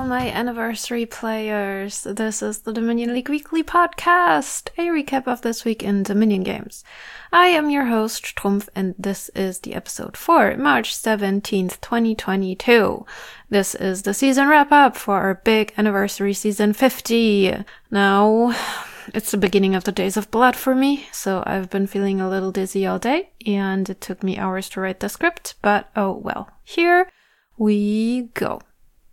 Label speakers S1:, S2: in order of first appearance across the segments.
S1: my anniversary players. This is the Dominion League Weekly Podcast, a recap of this week in Dominion games. I am your host, Strumpf, and this is the episode for March 17th, 2022. This is the season wrap-up for our big anniversary season 50. Now, it's the beginning of the Days of Blood for me, so I've been feeling a little dizzy all day, and it took me hours to write the script, but oh well. Here we go.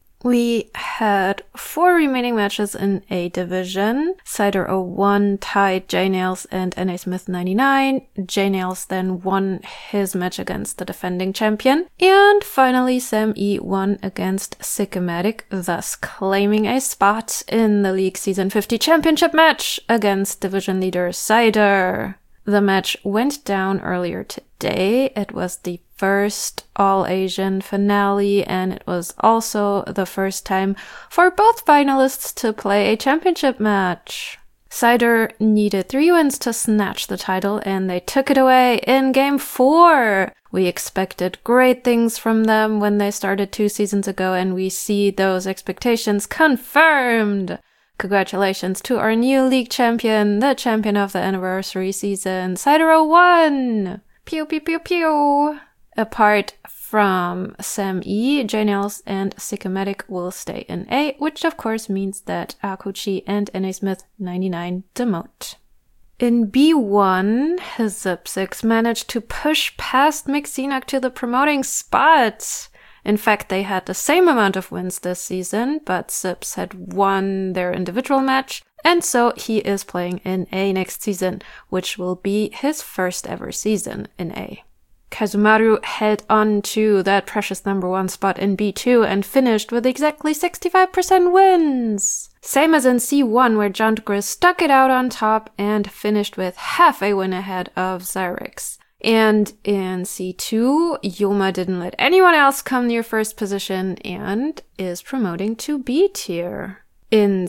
S1: We had 4 remaining matches in A division. Cider 01 tied J Nails and NA Smith 99. J Nails then won his match against the defending champion. And finally Sam E won against Sycomatic, thus claiming a spot in the League Season 50 championship match against division leader Cider. The match went down earlier today. It was the first All-Asian finale, and it was also the first time for both finalists to play a championship match. Cider needed 3 wins to snatch the title, and they took it away in Game 4. We expected great things from them when they started 2 seasons ago, and we see those expectations confirmed. Congratulations to our new league champion, the champion of the anniversary season, Cider 01! Pew pew pew pew! Apart from Sam E, J Nails and Sycomatic will stay in A, which of course means that Akuchi and NA Smith 99 demote. In B1, Zip 6 managed to push past Mixinok to the promoting spot. In fact, they had the same amount of wins this season, but Zips had won their individual match, and so he is playing in A next season, which will be his first ever season in A. Kazumaru held on to that precious number 1 spot in B2 and finished with exactly 65% wins. Same as in C1, where John Gris stuck it out on top and finished with half a win ahead of Zyrix. And in C2, Yoma didn't let anyone else come near first position and is promoting to B tier. In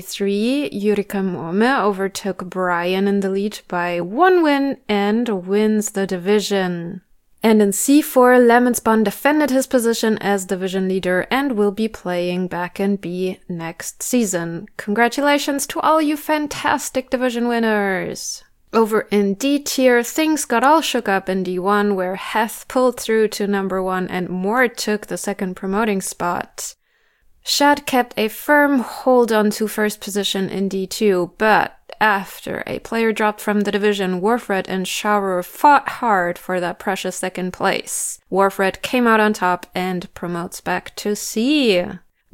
S1: C3, Yurika Mome overtook Brian in the lead by 1 win and wins the division. And in C4, Lemonspawn defended his position as division leader and will be playing back in B next season. Congratulations to all you fantastic division winners! Over in D tier, things got all shook up in D1, where Heth pulled through to number 1 and Mort took the second promoting spot. Shad kept a firm hold on to first position in D2, but after a player dropped from the division, Warfred and Shower fought hard for that precious second place. Warfred came out on top and promotes back to C.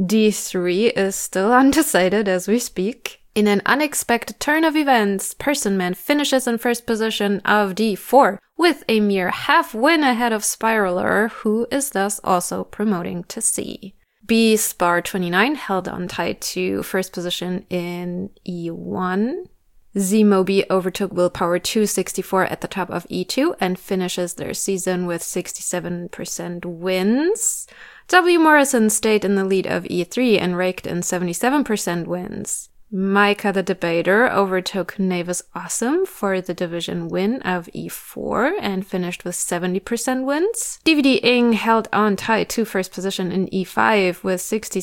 S1: D3 is still undecided as we speak. In an unexpected turn of events, Person Man finishes in first position of D4 with a mere half win ahead of Spiraler, who is thus also promoting to C. B Spar 29 held on tight to first position in E1. Z-Mobi overtook Willpower 264 at the top of E2 and finishes their season with 67% wins. W Morrison stayed in the lead of E3 and raked in 77% wins. Micah the Debater overtook Navis Awesome for the division win of E4 and finished with 70% wins. DVD Ing held on tight to first position in E5 with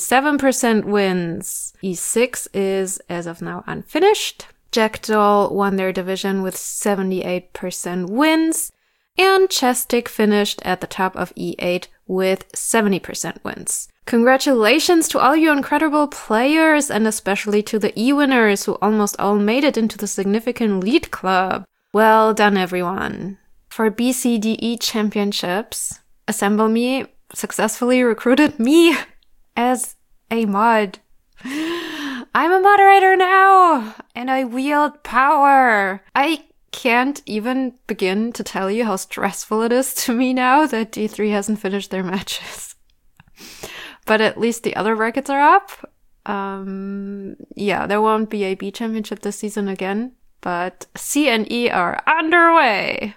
S1: 67% wins. E6 is, as of now, unfinished. Jackdaw won their division with 78% wins. And Chestic finished at the top of E8 with 70% wins. Congratulations to all you incredible players, and especially to the E-winners who almost all made it into the significant lead club. Well done, everyone. For BCDE championships, Assemble Me successfully recruited me as a mod. I'm a moderator now, and I wield power. I can't even begin to tell you how stressful it is to me now that D3 hasn't finished their matches. But at least the other brackets are up. Yeah, there won't be a B championship this season again, but C and E are underway.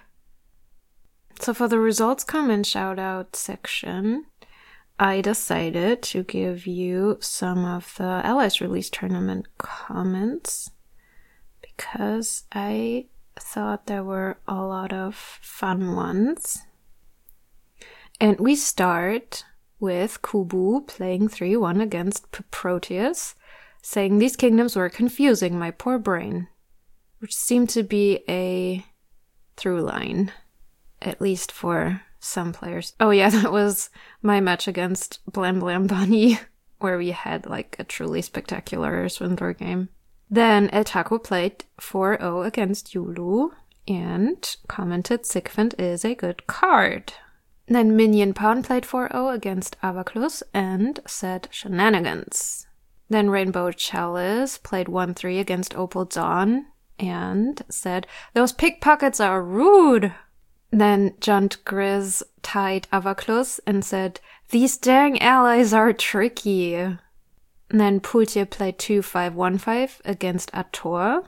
S1: So for the results comment shout out section, I decided to give you some of the Allies Release Tournament comments because I thought there were a lot of fun ones. And we start with Kubu playing 3-1 against Proteus, saying these kingdoms were confusing my poor brain, which seemed to be a through line, at least for some players. Oh yeah, that was my match against Blam Blam Bunny, where we had like a truly spectacular Swindler game. Then Eltaco played 4-0 against Yulu and commented Sigfint is a good card. Then Minion Pawn played 4-0 against Avaclus and said shenanigans. Then Rainbow Chalice played 1-3 against Opal Dawn and said, those pickpockets are rude. Then Junt Grizz tied Avaclus and said, these dang allies are tricky. And then Pultier played 2-5-1-5 against Ator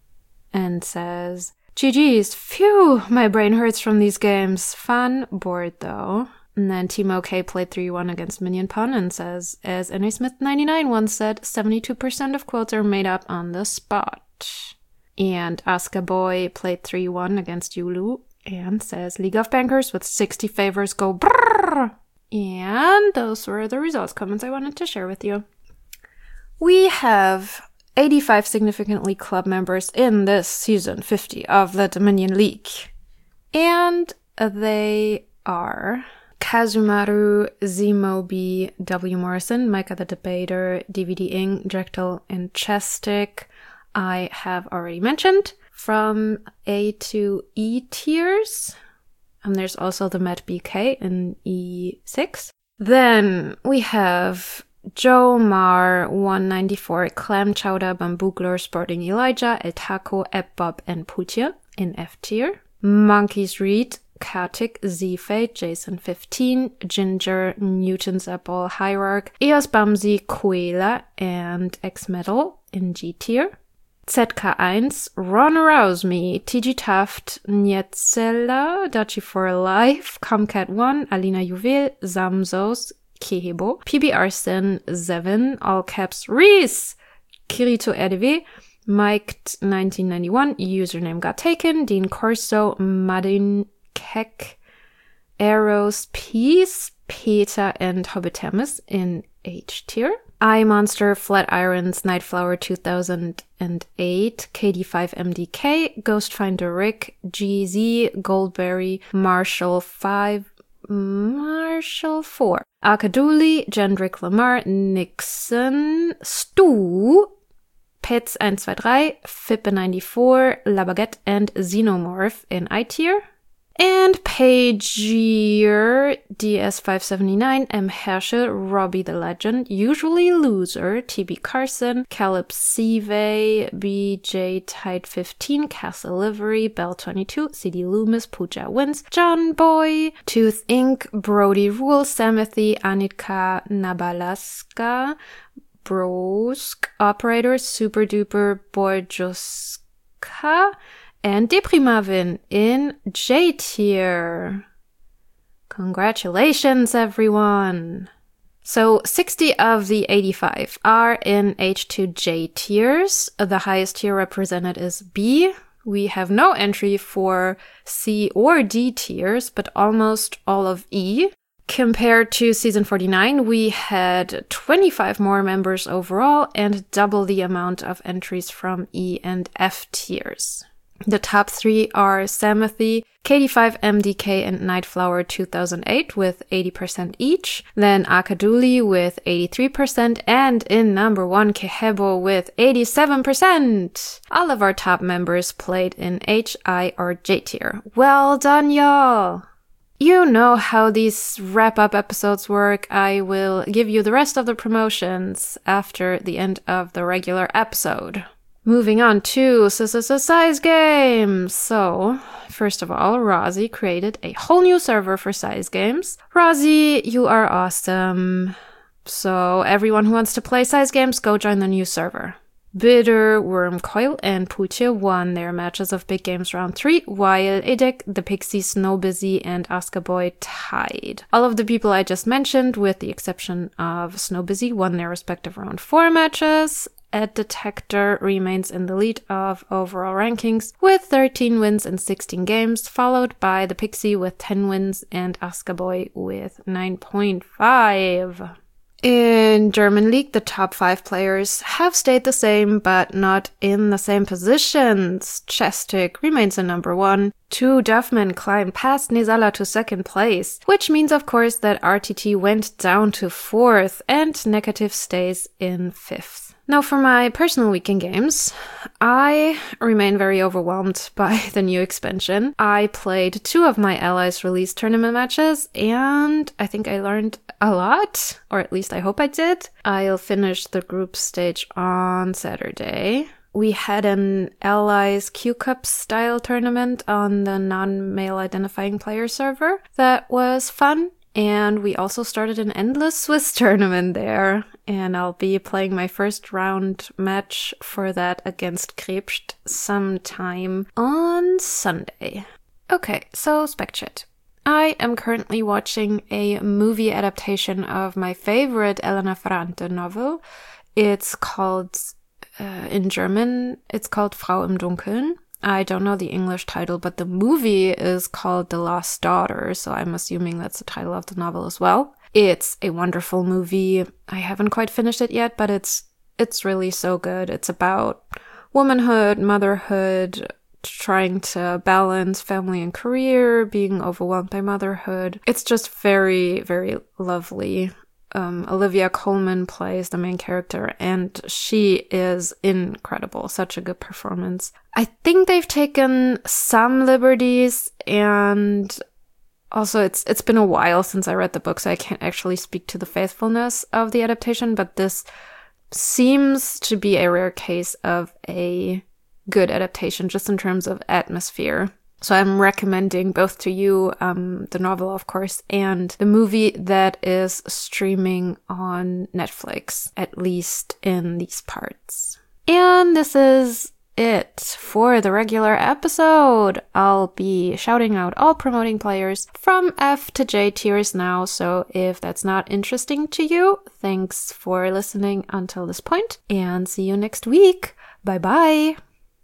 S1: and says, GG's, phew, my brain hurts from these games. Fun, bored though. And then Timo K played 3-1 against Minion Pawn and says, as N.A. Smith 99 once said, 72% of quotes are made up on the spot. And Asuka Boy played 3-1 against Yulu and says, League of Bankers with 60 favors go brrrr. And those were the results comments I wanted to share with you. We have 85 significantly club members in this season 50 of the Dominion League. And they are Kazumaru, Zmobi, W. Morrison, Micah the Debater, DVD Ing, Jektal, and Chestic. I have already mentioned from A to E tiers. And there's also the Matt BK in E6. Then we have Joe Mar, 194, Clam Chowder, Bamboogler, Sporting Elijah, El Taco, Bob, and Putya in F tier. Monkeys Reed, Kartik, Z-Fate, Jason 15, Ginger, Newton's Apple, Hierarch, Eos Bamsi, Quela, and X-Metal in G tier. ZK1, Ron Arouse Me, TG Taft, Nietzela, Dachi for Life, Comcat1, Alina Juwel, Samsos, Kehebo, PB Arsen, Zevin, all caps Reese, Kirito RDW, Mike 1991, username got taken, Dean Corso, Madin Keck, Eros Peace, Peter, and Hobbitamus in H tier. iMonster, Flatirons, Nightflower 2008, KD5MDK, Ghostfinder Rick, GZ, Goldberry, Marshall 5, Marshall 4, Arkaduli, Jendrick Lamar, Nixon, Stu, Pets 123, Fippe94, Labaguette, and Xenomorph in I tier. And Pagier, DS579, M. Herschel, Robbie the Legend, Usually Loser, TB Carson, Caleb Sive, BJ Tide 15, Castle Livery, Bell 22, CD Loomis, Pooja Wins, John Boy, Tooth Inc., Brody Rule, Samathy, Anitka Nabalaska, Brosk, Operator, Super Duper, Borjoska, and Deprimavin in J tier. Congratulations, everyone! So 60 of the 85 are in H2J tiers. The highest tier represented is B. We have no entry for C or D tiers, but almost all of E. Compared to season 49, we had 25 more members overall and double the amount of entries from E and F tiers. The top three are Samathy, KD5 MDK, and Nightflower 2008 with 80% each. Then Arkaduli with 83%, and in number one, Kehebo with 87%. All of our top members played in H, I, or J tier. Well done, y'all! You know how these wrap-up episodes work. I will give you the rest of the promotions after the end of the regular episode. Moving on to size games. So, first of all, Rozzy created a whole new server for size games. Rozzy, you are awesome. So, everyone who wants to play size games, go join the new server. Bitter, Wormcoil, and Putya won their matches of Big Games Round 3, while Edek, the Pixie, Snowbusy, and Asuka Boy tied. All of the people I just mentioned, with the exception of Snowbusy, won their respective Round 4 matches. Ed Detector remains in the lead of overall rankings with 13 wins in 16 games, followed by the Pixie with 10 wins and Aska Boy with 9.5. In German League, the top 5 players have stayed the same, but not in the same positions. Chestic remains in number 1. 2 Duffman climbed past Nisala to 2nd place, which means, of course, that RTT went down to 4th and Negative stays in 5th. Now, for my personal weekend games, I remain very overwhelmed by the new expansion. I played 2 of my allies' release tournament matches, and I think I learned a lot, or at least I hope I did. I'll finish the group stage on Saturday. We had an Allies Q-Cup style tournament on the non-male identifying player server. That was fun. And we also started an Endless Swiss tournament there. And I'll be playing my first round match for that against Krebst sometime on Sunday. Okay, so Spec Chat. I am currently watching a movie adaptation of my favorite Elena Ferrante novel. It's called, in German, it's called Frau im Dunkeln. I don't know the English title, but the movie is called The Lost Daughter, so I'm assuming that's the title of the novel as well. It's a wonderful movie. I haven't quite finished it yet, but it's really so good. It's about womanhood, motherhood, trying to balance family and career, being overwhelmed by motherhood. It's just very, very lovely. Olivia Colman plays the main character, and she is incredible. Such a good performance. I think they've taken some liberties, and also it's been a while since I read the book, so I can't actually speak to the faithfulness of the adaptation, but this seems to be a rare case of a good adaptation, just in terms of atmosphere. So I'm recommending both to you, the novel, of course, and the movie that is streaming on Netflix, at least in these parts. And this is it for the regular episode. I'll be shouting out all promoting players from F to J tiers now, so if that's not interesting to you, thanks for listening until this point, and see you next week. Bye-bye!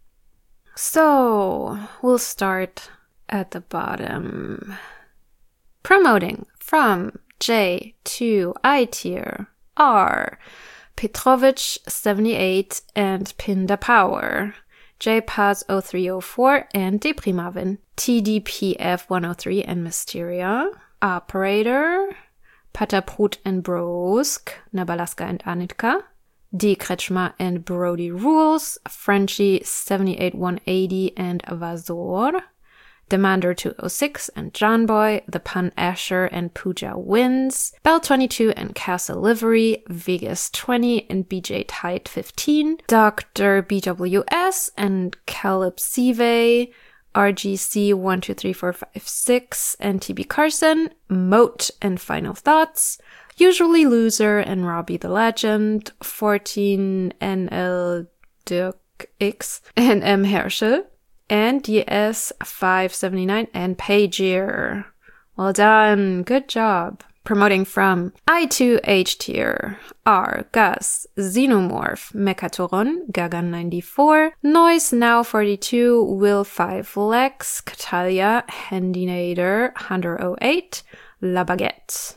S1: So, we'll start at the bottom. Promoting from J to I tier are Petrovich 78 and Pinda Power, JPaz 0304 and Deprimavin, TDPF 103 and Mysteria, Operator, Pataprut and Brosk, Nabalaska and Anitka, D. Kretschmer and Brody Rules, Frenchie 78180 and Vazor, Demander 206 and John Boy, The Pun Asher and Pooja Wins, Bell 22 and Castle Livery, Vegas 20 and BJ Tide 15, Dr. BWS and Caleb Sive, RGC 123456 and TB Carson, Moat and Final Thoughts, Usually Loser and Robbie the Legend, 14 NL Dirk X and M. Herschel, and DS 579 and Pagier. Well done, good job. Promoting from I to H tier are Gus, Xenomorph, Mechatoron, Gagan94, Noise Now 42, Will 5 Lex, Catalia, Handinator, Hunter 08, La Baguette.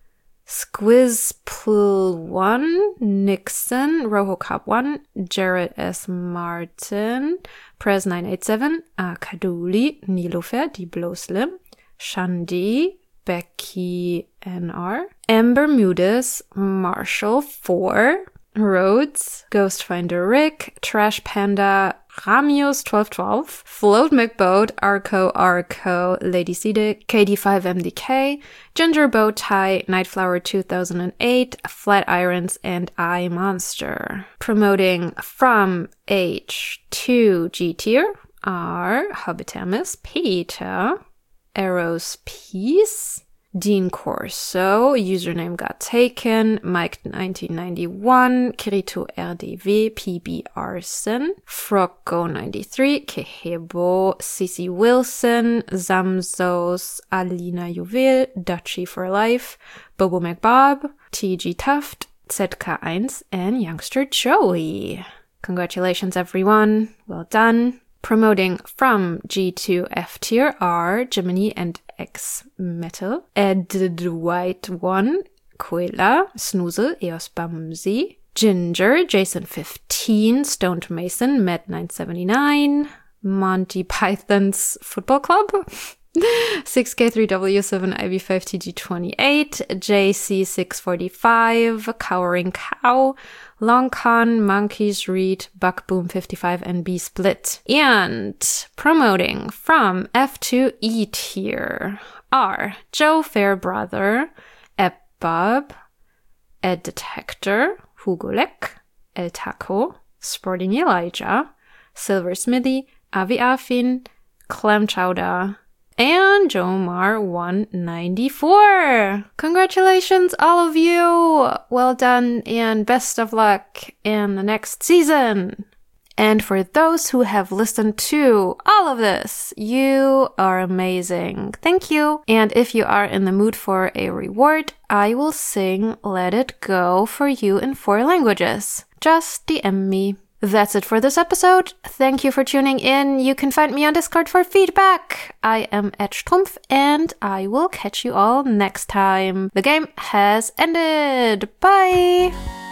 S1: Squizpl1, Nixon, RohoCop1, Jared S. Martin, Prez987, Kaduli, Nilofer, Die Bloslim, Shandi, Becky NR, Amber Mudis, Marshall 4, Rhodes, Ghostfinder Rick, Trash Panda, Ramius 1212, Float McBoat, Arco, Lady Cedic, KD5MDK, Ginger Bow Tie, Nightflower 2008, Flatirons, and I Monster. Promoting from H to G tier are Hobbitamus, Peter, Arrows Peace, Dean Corso, username got taken, Mike 1991, Kirito RDV, PB Arson, Frocko 93, Kehebo, Cici Wilson, Zamzos, Alina Juwel, Dutchy for Life, Bobo McBob, TG Tuft, ZK1, and Youngster Joey. Congratulations, everyone. Well done. Promoting from G to F tier are Gemini and X Metal, Ed White One, Quilla, Snooze, Eos Bamsi, Ginger, Jason 15, Stoned Mason, Med 979, Monty Python's Football Club, 6K3W7 IB5TG28, JC645, Cowering Cow, Longcon, Monkeys Read, Buckboom55, and B-Split. And promoting from F to E tier are Joe Fairbrother, Ebbab, Ed Detector, Hugolek, El Taco, Sporting Elijah, Silver Smithy, Avi Afin, Clem Chowda, and Jomar 194. Congratulations, all of you! Well done and best of luck in the next season. And for those who have listened to all of this, you are amazing. Thank you. And if you are in the mood for a reward, I will sing Let It Go for you in 4 languages. Just DM me. That's it for this episode. Thank you for tuning in. You can find me on Discord for feedback. I am @Strumpf, and I will catch you all next time. The game has ended. Bye!